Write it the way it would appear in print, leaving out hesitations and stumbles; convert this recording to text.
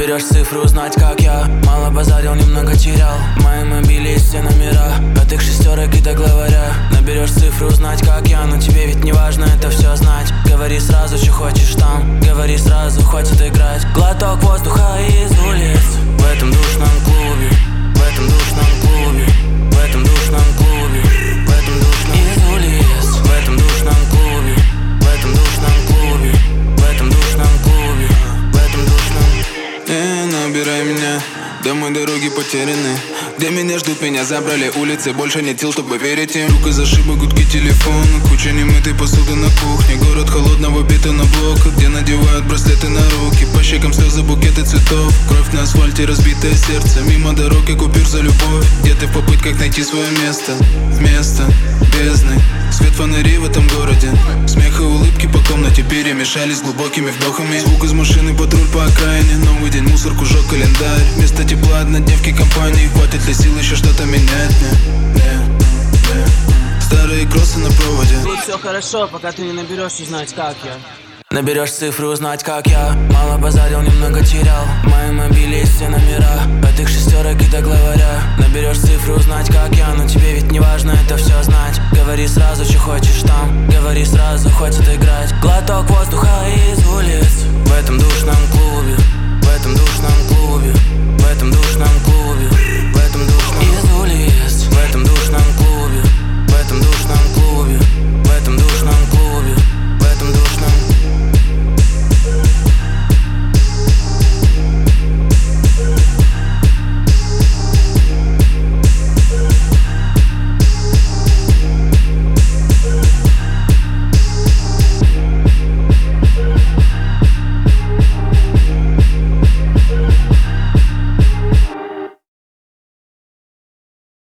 Наберешь цифры, узнать как я. Мало базарил, немного терял. В моем мобиле есть все номера от их шестерок и до главаря. Наберешь цифры, узнать как я. Но тебе ведь не важно это все знать. Говори сразу, что хочешь там. Говори сразу, хватит играть. Глоток воздуха из улиц. В этом душном клубе. В этом душном клубе. В этом душном клубе. В этом душном из улиц. В этом душном клубе. В этом душном клубе. В этом душном клубе. В этом душном. Набирай меня, домой дороги потеряны. Где меня ждут, меня забрали улицы. Больше нет сил, чтобы верить им. Вдруг из ошибок гудки телефона. Куча немытой посуды на кухне. Город холодного бетоноблока, где надевают браслеты на руки. По щекам слезы, букеты цветов. Кровь на асфальте, разбитое сердце. Мимо дороги купюр за любовь. Где ты в попытках найти свое место? Вместо бездны свет фонарей в этом городе. Смех и улыбки по комнате перемешались с глубокими вдохами. Звук из машины, патруль по окраине. Новый день, мусорку, жёг календарь. Вместо тепла однодневки компании. Хватит ли сил еще что-то менять? Старые кроссы на проводе. Тут все хорошо, пока ты не наберешь узнать как я. Наберешь цифры, узнать как я. Мало базарил, немного терял. В моем мобиле есть все номера от их шестерок и до главаря. Наберешь цифры, узнать как я. Но тебе ведь не важно это все знать. Говори сразу, что хочешь там. Говори сразу, хватит играть. Глоток воздуха из